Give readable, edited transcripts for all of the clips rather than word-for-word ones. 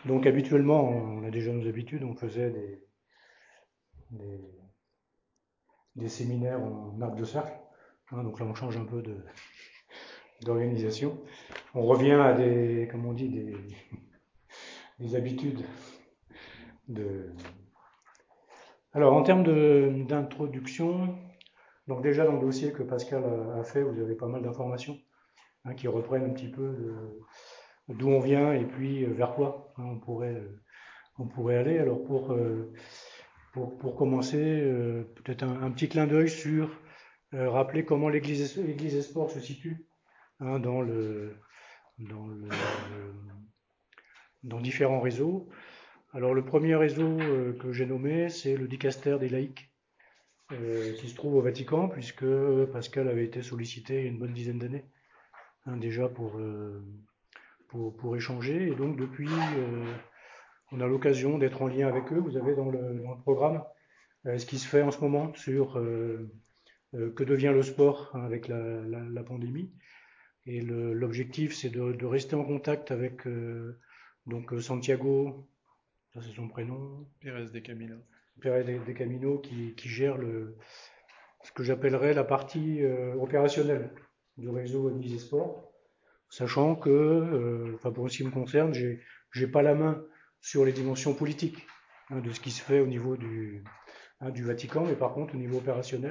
Donc habituellement, on a déjà nos habitudes, on faisait des, des séminaires en arc de cercle. Donc là, on change un peu d'organisation. On revient à des, comme on dit, des habitudes de. Alors en termes d'introduction, donc déjà dans le dossier que Pascal a fait, vous avez pas mal d'informations qui reprennent un petit peu d'où on vient et puis vers quoi on pourrait aller. Alors pour commencer, peut-être un petit clin d'œil sur rappeler comment l'Église et Sport se situe dans dans le, dans différents réseaux. Alors le premier réseau que j'ai nommé, c'est le Dicaster des laïcs, qui se trouve au Vatican, puisque Pascal avait été sollicité il y a une bonne dizaine d'années déjà pour échanger. Et donc depuis, on a l'occasion d'être en lien avec eux. Vous avez dans le programme ce qui se fait en ce moment sur que devient le sport avec la pandémie. Et l'objectif, c'est de rester en contact avec donc Santiago, ça c'est son prénom, Pérez de Camino. Pérez de Camino, qui gère ce que j'appellerais la partie opérationnelle du réseau Église Sport, sachant que, enfin pour ce qui me concerne, j'ai pas la main sur les dimensions politiques de ce qui se fait au niveau du Vatican, mais par contre au niveau opérationnel,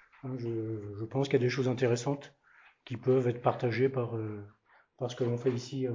je pense qu'il y a des choses intéressantes qui peuvent être partagées par ce que l'on fait ici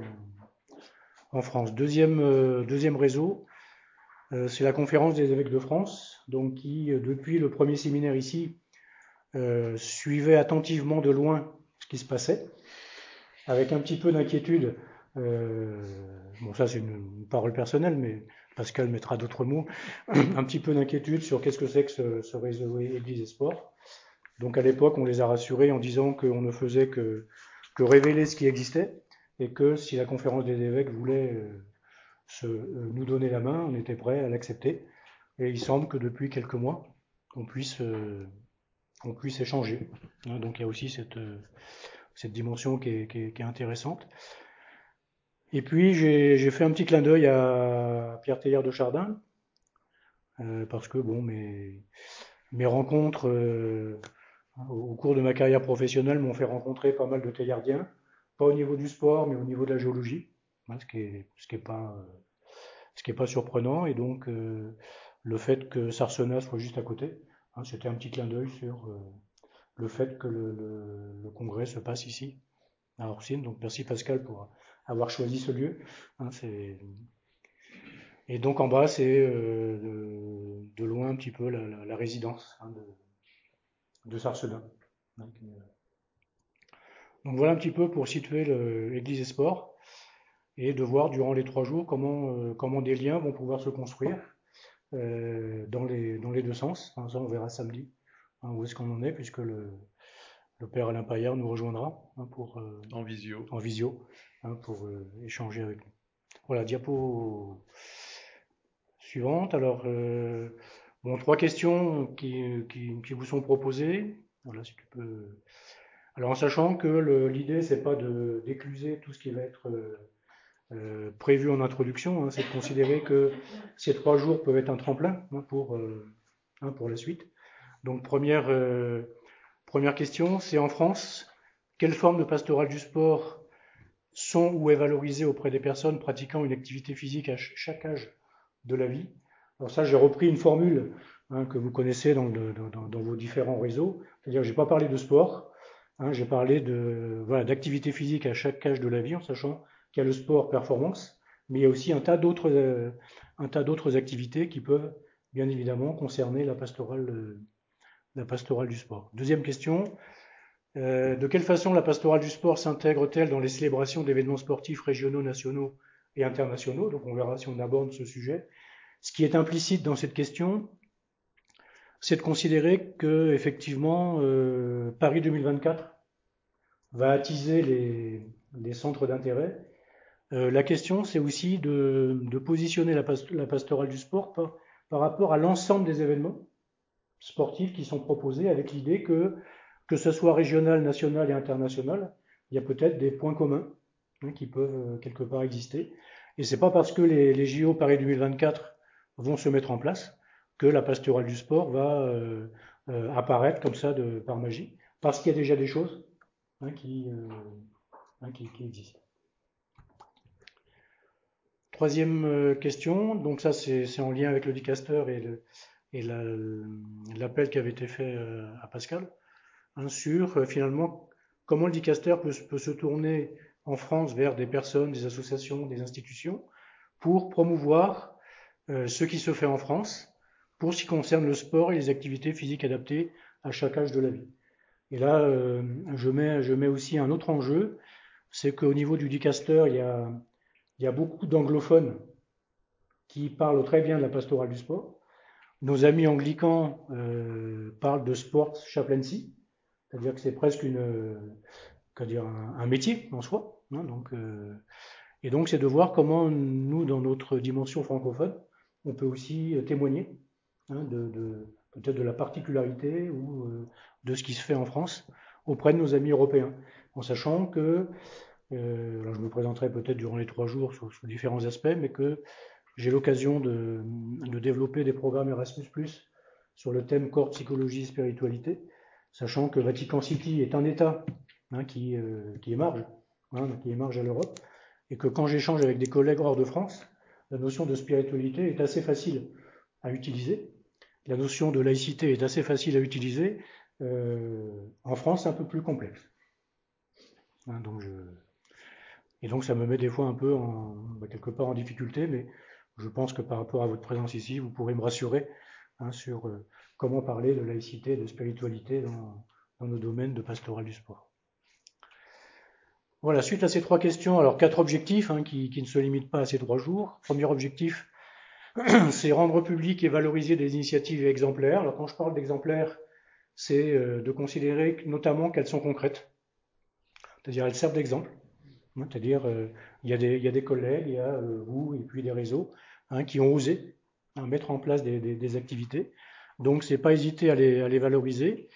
en France. Deuxième réseau, c'est la conférence des évêques de France, donc qui, depuis le premier séminaire ici, suivait attentivement de loin ce qui se passait, avec un petit peu d'inquiétude. euh, bon, ça c'est une parole personnelle, mais Pascal mettra d'autres mots. Un petit peu d'inquiétude sur qu'est-ce que c'est que ce réseau Église et Sport. Donc à l'époque, on les a rassurés en disant qu'on ne faisait que révéler ce qui existait et que si la conférence des évêques voulait nous donner la main, on était prêt à l'accepter. Et il semble que depuis quelques mois, on puisse, euh, on puisse échanger. Donc il y a aussi cette dimension qui est intéressante. Et puis j'ai fait un petit clin d'œil à Pierre Teilhard de Chardin, parce que bon, mes rencontres au cours de ma carrière professionnelle m'ont fait rencontrer pas mal de Teilhardiens, pas au niveau du sport, mais au niveau de la géologie, ce qui est pas surprenant. Et donc le fait que Sarcena soit juste à côté, c'était un petit clin d'œil sur le fait que le congrès se passe ici, à Orsine. Donc merci Pascal pour avoir choisi ce lieu. Et donc en bas, c'est de loin un petit peu la résidence de Sarcena. Donc voilà un petit peu pour situer l'Église et Sport et de voir durant les 3 jours comment des liens vont pouvoir se construire dans les deux sens. Enfin, ça, on verra samedi où est-ce qu'on en est, puisque le père Alain Paillard nous rejoindra En visio. en visio pour échanger avec nous. Voilà, diapo suivante. Alors, bon, 3 questions qui vous sont proposées. Voilà, si tu peux. Alors, en sachant que l'idée, c'est pas d'écluser tout ce qui va être prévu en introduction, c'est de considérer que ces 3 jours peuvent être un tremplin pour la suite. Donc, première question, c'est en France, quelle forme de pastorale du sport sont ou est valorisée auprès des personnes pratiquant une activité physique à chaque âge de la vie? Alors ça, j'ai repris une formule que vous connaissez dans vos différents réseaux. C'est-à-dire, j'ai pas parlé de sport, j'ai parlé voilà, d'activité physique à chaque âge de la vie, en sachant qu'il y a le sport performance, mais il y a aussi un tas d'autres activités qui peuvent bien évidemment concerner la pastorale du sport. Deuxième question, de quelle façon la pastorale du sport s'intègre-t-elle dans les célébrations d'événements sportifs régionaux, nationaux et internationaux? Donc on verra si on aborde ce sujet. Ce qui est implicite dans cette question, c'est de considérer que effectivement Paris 2024 va attiser les centres d'intérêt. La question, c'est aussi de positionner la pastorale du sport par rapport à l'ensemble des événements sportifs qui sont proposés, avec l'idée que ce soit régional, national et international, il y a peut-être des points communs qui peuvent quelque part exister. Et c'est pas parce que les JO Paris 2024 vont se mettre en place que la pastorale du sport va apparaître comme ça par magie, parce qu'il y a déjà des choses hein, qui existent. Troisième question, donc ça c'est en lien avec le Dicaster et l'appel qui avait été fait à Pascal, hein, sur finalement comment le Dicaster peut se tourner en France vers des personnes, des associations, des institutions, pour promouvoir ce qui se fait en France pour ce qui concerne le sport et les activités physiques adaptées à chaque âge de la vie. Et là, je mets aussi un autre enjeu, c'est qu'au niveau du Dicaster, il y a beaucoup d'anglophones qui parlent très bien de la pastorale du sport. Nos amis anglicans parlent de sports chaplaincy, c'est-à-dire que c'est presque un métier en soi. Hein, et donc c'est de voir comment nous, dans notre dimension francophone, on peut aussi témoigner hein, peut-être de la particularité ou de ce qui se fait en France auprès de nos amis européens, en sachant que, alors je me présenterai peut-être durant les 3 jours sur différents aspects, mais que j'ai l'occasion de développer des programmes Erasmus+, sur le thème corps, psychologie, spiritualité, sachant que Vatican City est un État hein, qui émarge à l'Europe, et que quand j'échange avec des collègues hors de France, la notion de spiritualité est assez facile à utiliser. La notion de laïcité est assez facile à utiliser. En France, c'est un peu plus complexe. Hein, et donc, ça me met des fois un peu quelque part en difficulté, mais je pense que par rapport à votre présence ici, vous pourrez me rassurer hein, sur comment parler de laïcité et de spiritualité dans nos domaines de pastoral du sport. Voilà, suite à ces 3 questions, alors 4 objectifs hein, qui ne se limitent pas à ces 3 jours. Premier objectif, c'est rendre public et valoriser des initiatives exemplaires. Alors quand je parle d'exemplaires, c'est de considérer notamment qu'elles sont concrètes, c'est-à-dire elles servent d'exemple. Hein, c'est-à-dire il y a des collègues, il y a vous et puis des réseaux hein, qui ont osé hein, mettre en place des activités. Donc c'est pas hésiter à les valoriser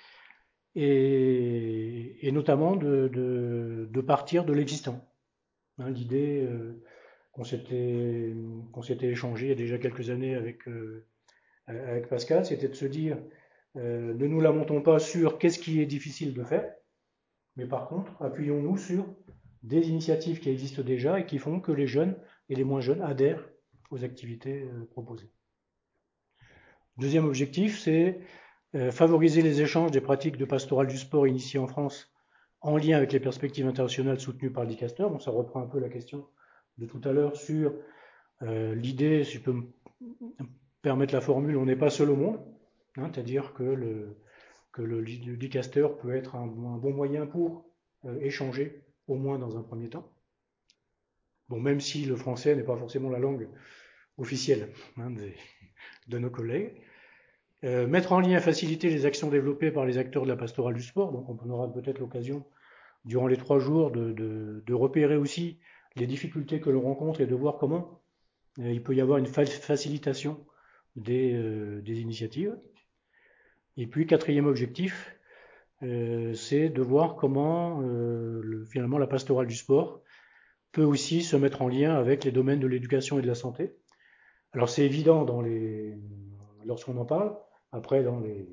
et notamment de partir de l'existant. Hein, l'idée qu'on s'était échangé il y a déjà quelques années avec Pascal, c'était de se dire ne nous lamentons pas sur qu'est-ce qui est difficile de faire, mais par contre, appuyons-nous sur des initiatives qui existent déjà et qui font que les jeunes et les moins jeunes adhèrent aux activités proposées. Deuxième objectif, c'est favoriser les échanges des pratiques de pastoral du sport initiées en France en lien avec les perspectives internationales soutenues par le Dicaster. Donc ça reprend un peu la question de tout à l'heure sur l'idée, si je peux me permettre la formule, on n'est pas seul au monde, hein, c'est-à-dire que le Dicaster peut être un bon moyen pour échanger, au moins dans un premier temps. Bon, même si le français n'est pas forcément la langue officielle hein, de nos collègues. Mettre en lien et faciliter les actions développées par les acteurs de la pastorale du sport. Donc on aura peut-être l'occasion, durant les 3 jours, de repérer aussi les difficultés que l'on rencontre et de voir comment il peut y avoir une facilitation des initiatives. Et puis, quatrième objectif, c'est de voir comment finalement la pastorale du sport peut aussi se mettre en lien avec les domaines de l'éducation et de la santé. Alors c'est évident lorsqu'on en parle. Après,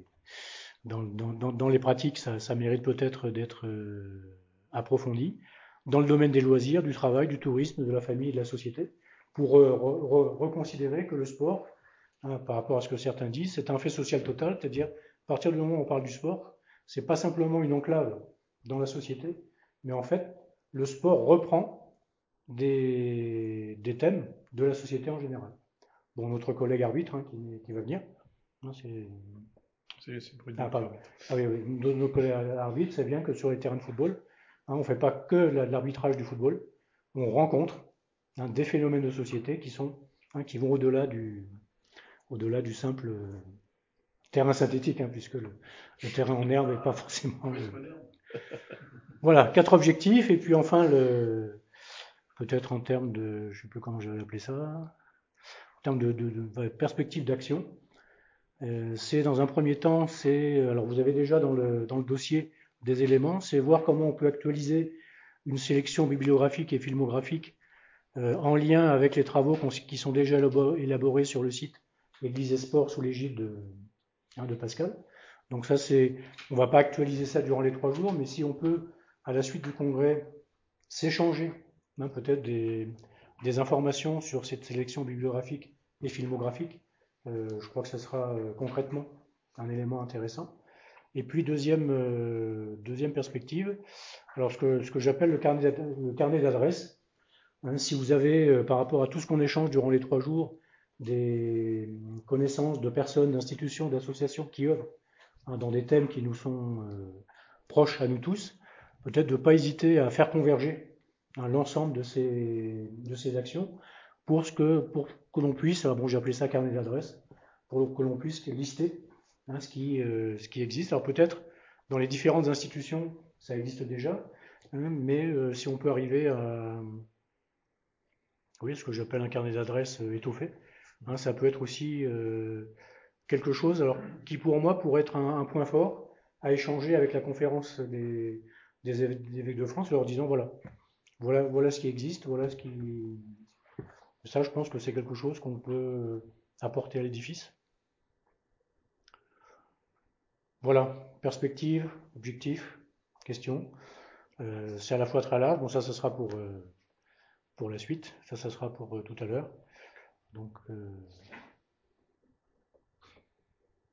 dans les pratiques, ça mérite peut-être d'être approfondi. Dans le domaine des loisirs, du travail, du tourisme, de la famille et de la société, pour reconsidérer que le sport, hein, par rapport à ce que certains disent, c'est un fait social total, c'est-à-dire à partir du moment où on parle du sport, c'est pas simplement une enclave dans la société, mais en fait, le sport reprend des thèmes de la société en général. Bon, notre collègue arbitre hein, qui va venir, hein, pardon. Ah oui, oui. Nos collègues arbitres, c'est bien que sur les terrains de football, hein, on ne fait pas que l'arbitrage du football, on rencontre hein, des phénomènes de société qui vont au-delà du simple terrain synthétique, hein, puisque le terrain en herbe n'est pas forcément. Voilà, 4 objectifs, et puis enfin, peut-être en termes de, je ne sais plus comment j'avais appelé ça, en termes de perspective d'action. C'est dans un premier temps, alors vous avez déjà dans le dossier des éléments, c'est voir comment on peut actualiser une sélection bibliographique et filmographique en lien avec les travaux qui sont déjà élaborés sur le site Église et Sport sous l'égide de Pascal. Donc ça, on va pas actualiser ça durant les 3 jours, mais si on peut, à la suite du congrès, s'échanger peut-être des informations sur cette sélection bibliographique et filmographique, je crois que ce sera concrètement un élément intéressant. Et puis deuxième perspective, alors ce que j'appelle le carnet d'adresses. Si vous avez, par rapport à tout ce qu'on échange durant les 3 jours, des connaissances de personnes, d'institutions, d'associations qui œuvrent dans des thèmes qui nous sont proches à nous tous, peut-être de ne pas hésiter à faire converger l'ensemble de ces actions pour que l'on puisse, bon j'ai appelé ça carnet d'adresse, pour que l'on puisse lister ce qui existe. Alors peut-être dans les différentes institutions, ça existe déjà, mais si on peut arriver à, oui, ce que j'appelle un carnet d'adresses étoffé, ça peut être aussi quelque chose alors, qui pour moi pourrait être un point fort à échanger avec la conférence des évêques de France, leur disant voilà ce qui existe, voilà ce qui. Ça, je pense que c'est quelque chose qu'on peut apporter à l'édifice. Voilà, perspective, objectif, question. C'est à la fois très large. Bon, ça sera pour la suite. Ça sera pour tout à l'heure. Donc,